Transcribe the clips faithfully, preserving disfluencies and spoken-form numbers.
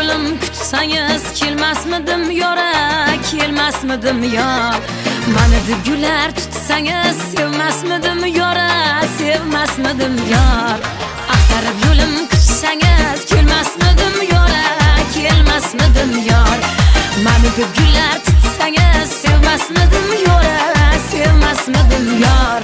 yo'lim kutsangiz kelmasmidim yora, kelmasmidim yor. Mani deb gular tutsangiz sevmasmidim yora, sevmasmidim yor. Axtarib yo'lim kutsangiz kelmasmidim yora, kelmasmidim yor. Mani deb gular tutsangiz sevmasmidim yora, sevmasmidim yor.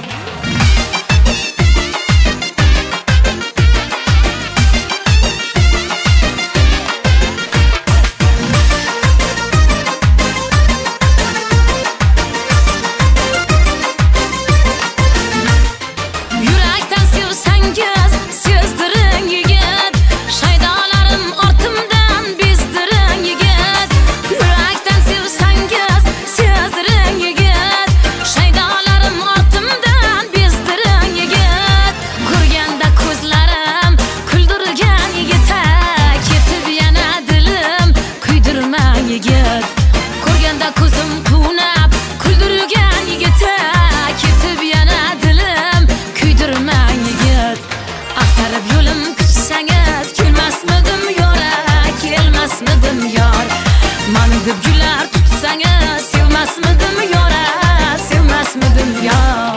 Ko'rganda ko'zim quvnab kuldirgan yigit, ketib yana dilim kuydirmang yigit. Axtarib yo'lim kutsangiz kelmasmidim yora, kelmasmidim yor. Mani deb gular tutsangiz sevmasmidim yora, sevmasmidim yor.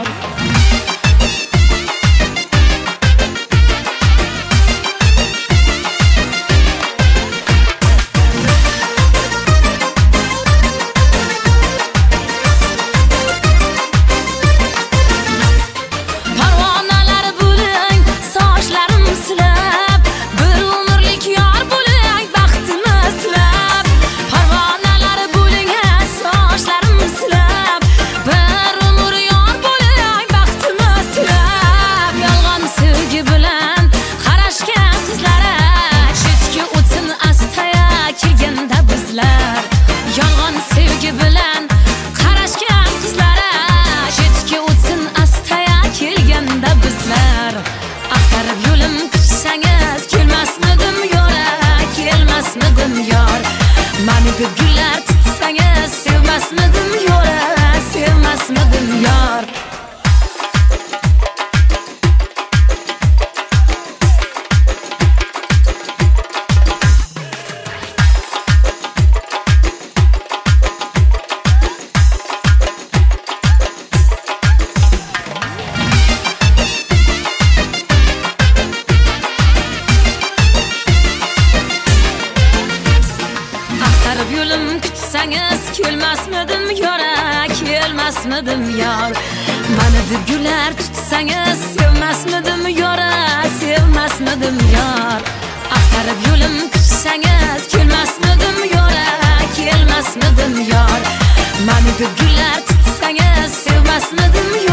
Yolg'on sevgi bilan qarashgan qizlara chetga o'tsin astaya kelganda bizlar. Axtarib yo'lim kutsangiz kelmasmidim yora, kelmasmidim yor. Mani deb gular tutsangiz sevmasmidim yora, sevmasmidim yor. Axtarib yo'lim kutsangiz kelmasmidim yora, kelmasmidim yor. Mani deb gular tutsangiz sevmasmidim yora, sevmasmidim yor. Axtarib yo'lim kutsangiz kelmasmidim yora, kelmasmidim yor. Mani deb gular tutsangiz sevmasmidim